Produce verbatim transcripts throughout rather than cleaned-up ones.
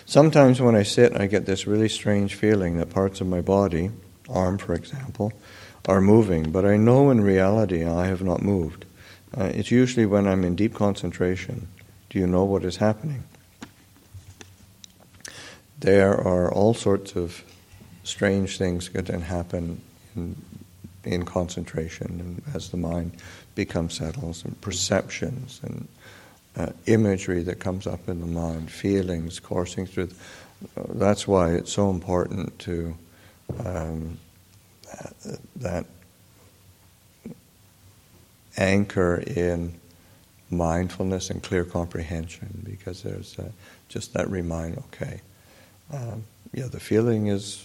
Sometimes when I sit, I get this really strange feeling that parts of my body, arm for example, are moving, but I know in reality I have not moved. Uh, it's usually when I'm in deep concentration. Do you know what is happening? There are all sorts of strange things that can happen in, in concentration, and as the mind becomes settled, and perceptions and uh, imagery that comes up in the mind, feelings coursing through. The, uh, that's why it's so important to um, that, that anchor in mindfulness and clear comprehension, because there's uh, just that reminder, okay, um, yeah, the feeling is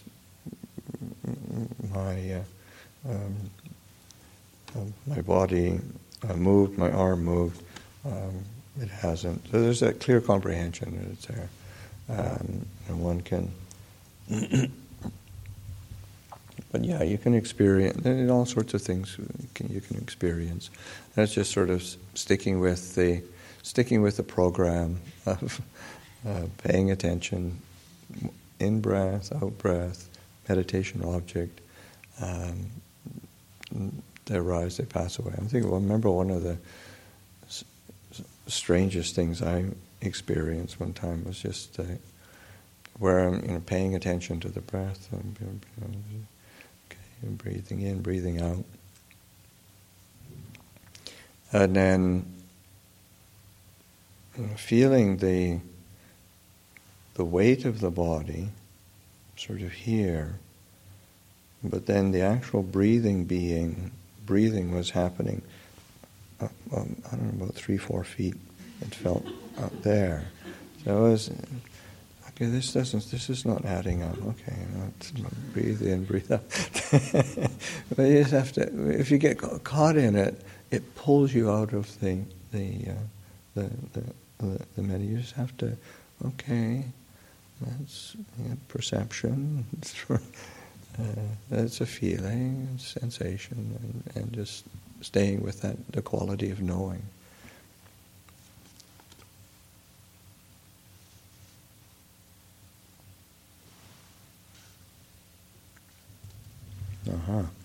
my uh, um, uh, my body uh, moved, my arm moved, um, it hasn't. So there's that clear comprehension that it's there, um, and one can. But yeah, you can experience and all sorts of things. You can, you can experience. That's just sort of sticking with the sticking with the program of uh, paying attention, in breath, out breath, meditation object. Um, they arise, they pass away. I think. Well, I remember one of the s- strangest things I experienced one time was just uh, where I'm, you know, paying attention to the breath. And, you know, and breathing in, breathing out. And then you know, feeling the the weight of the body sort of here, but then the actual breathing being, breathing was happening, uh, um, I don't know, about three, four feet, it felt out there. So it was, okay, this doesn't, this is not adding up. Okay, you know, it's, breathe in, breathe out. But you just have to, if you get caught in it, it pulls you out of the the uh, the the, the, the meta. You just have to, okay, that's yeah, perception. It's, uh, that's a feeling, sensation, and, and just staying with that, the quality of knowing. Uh-huh.